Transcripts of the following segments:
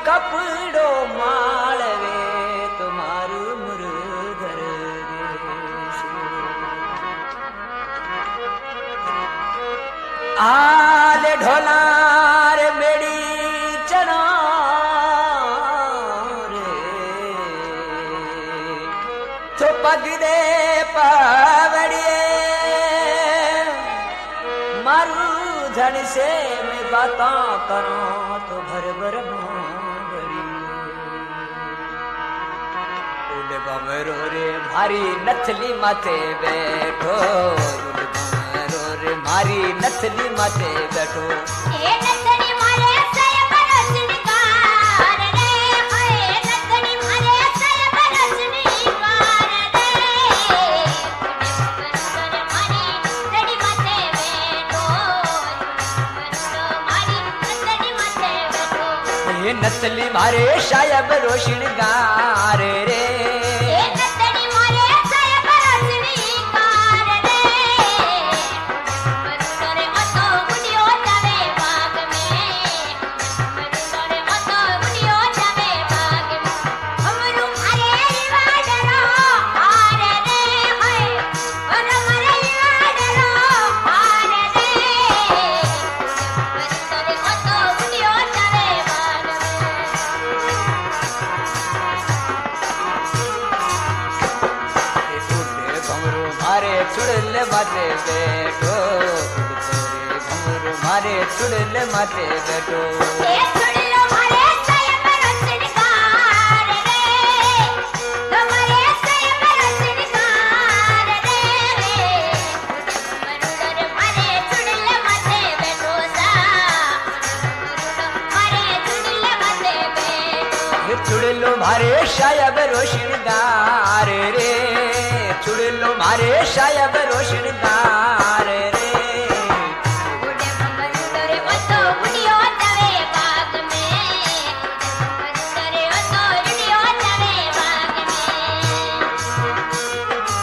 कपड़ो मालवे तुम्हारू मुरधर आल ढोलार मेड़ी चना रे तो पग दे पावड़िए मारू धन से मैं बाता करूं तो भर भर मोगरी उड़ बमरो रे भारी नथली माथे बैठो उड़ बमरो रे भारी नथली माथे बैठो ए नथनी मारे सय बरसनिकार रे ए नथनी मारे सय बरसनिकार रे मारी नथनी माथे बैठो मारी नथनी माथे बैठो ये नथली मारे शायब रोशन गार रे ए नथनी मारे सय बरसनिकार रे मरुडरे मतो बुडियो जावे बाग में मरुडरे मतो बुडियो जावे बाग में हमरू मारे रिवाडरो हार रे होय और मारे रिवाडरो हार रे मरुडरे मतो बुडियो जावे बाग मारे चुड़ल माथे बैठो घुमरू मारे चुड़ल माथे बैठो ए छुड़लो मारे सय बरसनिकार रे तुम्हारे सय बरसनिकार रे मरुडर मारे छुड़ल माथे बैठो सा मारे छुड़ल माथे बैठो चुड़लो मारे शायब रोशन गार रे चुड़लो मारे शायब रोशन गार रे उड़े मरुडर मतो बुडियो जावे बाग में मरुडर मतो बुडियो जावे बाग में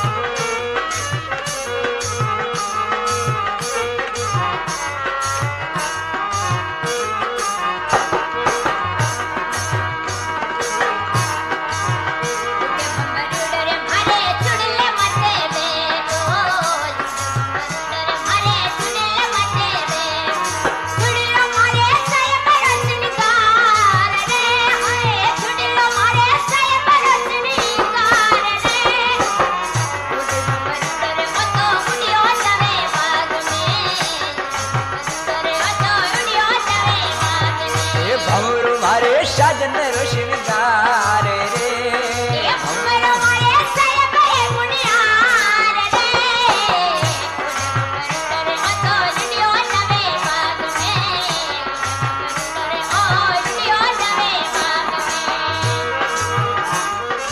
मरुडर मारे चुड़ल माथे बैठो मरुडर मारे चुड़ल माथे बैठो चुड़लो मारे सय बरसनिकार रे होय चुड़लो मारे सय बरसनिकार रे मरुडर मतो बुडियो जावे बाग में मरुडर मतो बुडियो जावे बाग में ये भंवरू मारे साजन रोशन गार रे ए हमरो मारे सय बरे मुनियार रे मरुडर मतो बुडियो जावे बाग में मरुडर ओ बुडियो जावे बाग में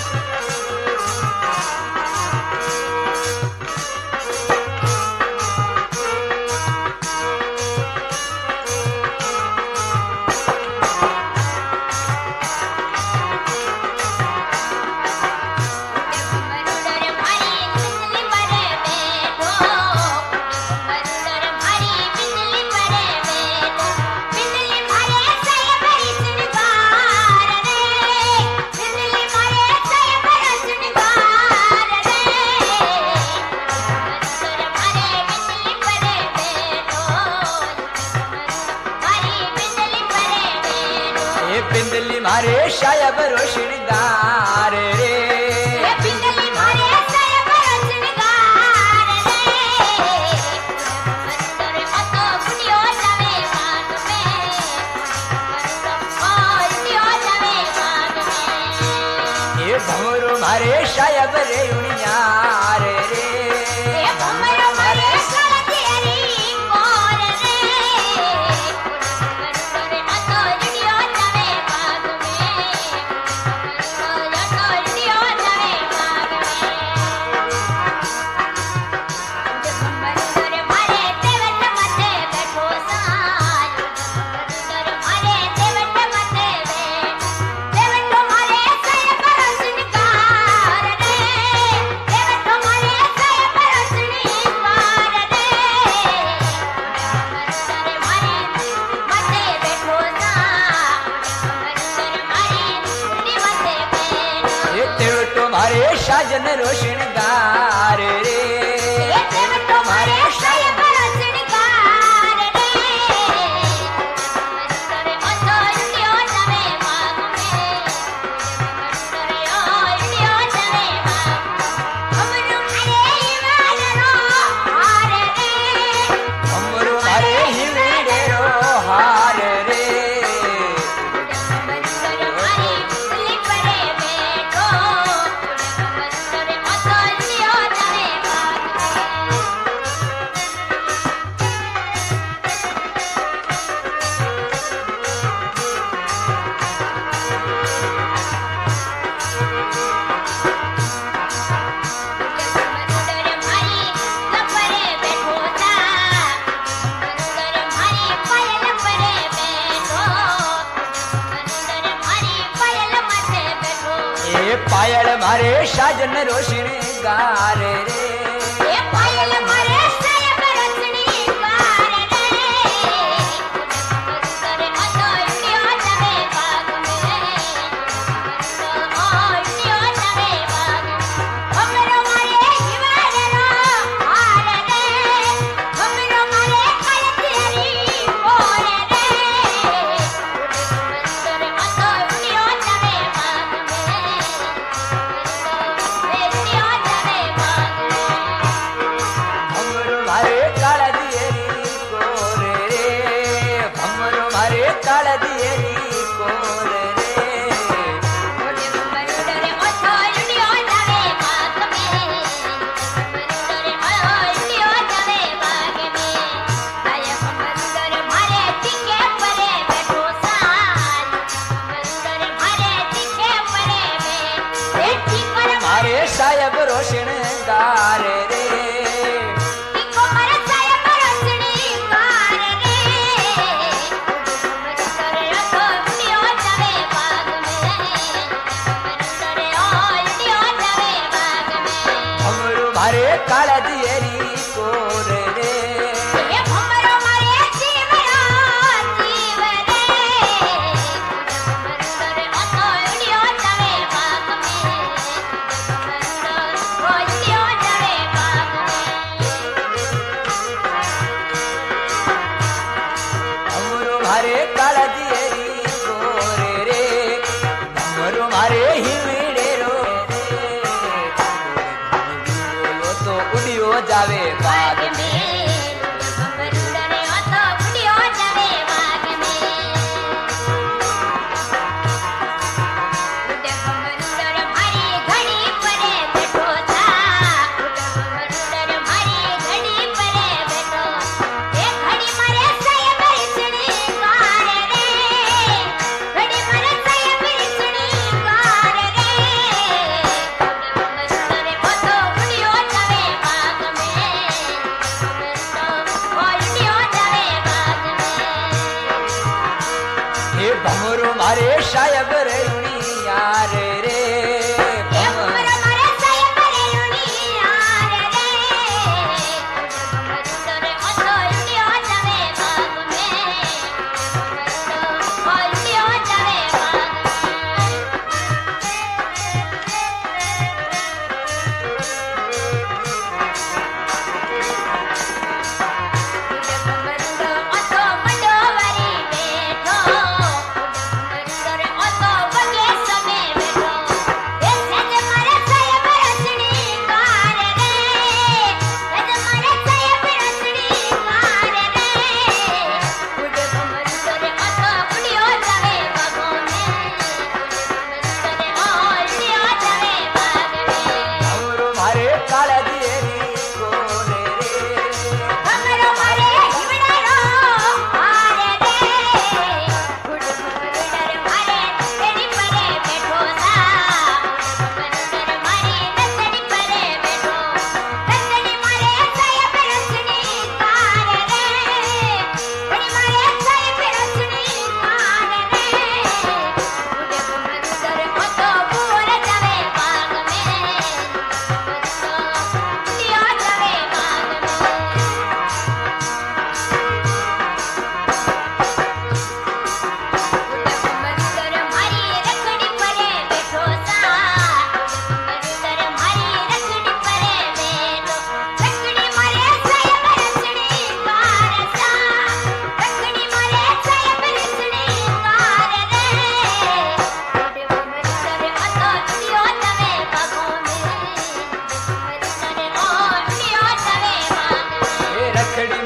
मरुडर भारी बिजली परे बैठो मरुडर भारी बिजली परे बैठो बिजली मारे सय बरसनिकार रे बिजली मारे सय बरसनिकार रे मरुडर मारे बिजली परे बैठो भारी बिजली परे बैठो ये बिंदली मारे शायब रोशन गार रे ए बिजली मारे सय बरसनिकार रे मरुडर मतो बुडियो जावे बाग में मरुडर ओ बुडियो जावे बाग में ये भंवरू मारे शायब रे उनियार रे ए हमरो मारे सळदियरी कोर रे मरुडर मतो बुडियो जावे बाग में मरुडर मतो बुडियो रोशन गार रे ये देव तुम्हारे साहेब रोशनगार रे मरुडरे ओतो उड़ियो जावे बाग में मरुडरे ओ उड़ियो जावे बाग हमरो हरे हिवाड़रो हार रे हमरो हरे हिवेड़ो हार रे मरुडरे मारी पुली परे बैठो मरुडरे ओतो उड़ियो जावे बाग मरुडरे मारी लपरे बैठो ता मरुडरे मारी पायल परे बैठो मरुडरे मारी पायल माथे बैठो ये पायल मारे साजन रोशन गार रे ये पायल मारे साहेब रोशनगार रे मरुडरे ओतो उड़ियो जावे बाग में मरुडो ओ उड़ियो जावे बाग हमरो मारे हिवाड़रो हार रे हमरो मारे कलतेरी बोर रे मरुडरे ओतो उड़ियो जावे बाग में उड़ियो जावे बाग हमरो मारे काला दियरी कोरे रे हमरो मारे काला दियरी कोरे रे मरुडरे ओतो उड़ियो जावे बाग में मरुडरे ओ उड़ियो जावे बाग में आय मरुडरे मारे टिके परे बैठो साल मरुडरे मारे टिके परे बैठी पर मारे साहेब रोशन गार रे टिको पर साहेब रोशनगार रे मरुडरे ओतो उड़ियो जावे बाग में मरुडरे ओ उड़ियो जावे बाग में हमरो मारे काला दियरी कोरे रे ये हमरो मारे जीवरा जीव रे मरुडरे ओतो उड़ियो जावे बाग में मरुडो ओ उड़ियो जावे बाग में हमरो मारे काला दियरी कोरे रे हमरो मारे हिवेड़े रो रे तो उड़ियो जावे बाग बाग में मरुडरे ओतो उड़ियो जावे बाग में उड़े मरुडरे मारी घड़ी परे बैठो था मरुडरे मारी घड़ी परे बैठो ए घड़ी मारे साहेब रोशनगार रे घड़ी मारे साहेब रोशनगार रे मरुडरे ओतो उड़ियो जावे बाग में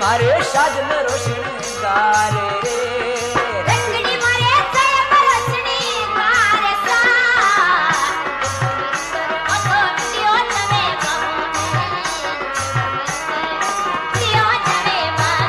मारे साजन रोशन गारे रे रखड़ी मारे साहेब रोशनी गारे सा अतो दियो तवे दियो तवे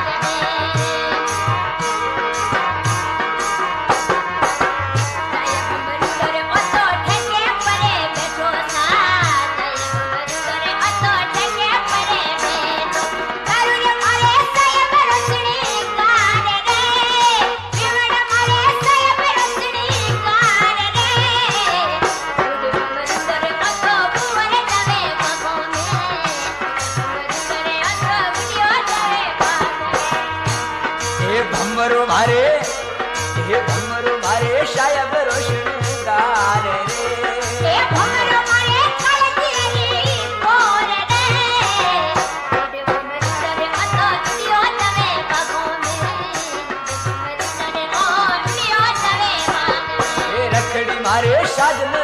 भमरो मारे हे भमरो मारे साहेब रोशन गारे रे हे भमरो मारे कालतीरी कोर रे ओडे भमरो अतो दियो तवे बागोने भमरो ओ दियो तवे बागोने हे रखड़ी मारे साजन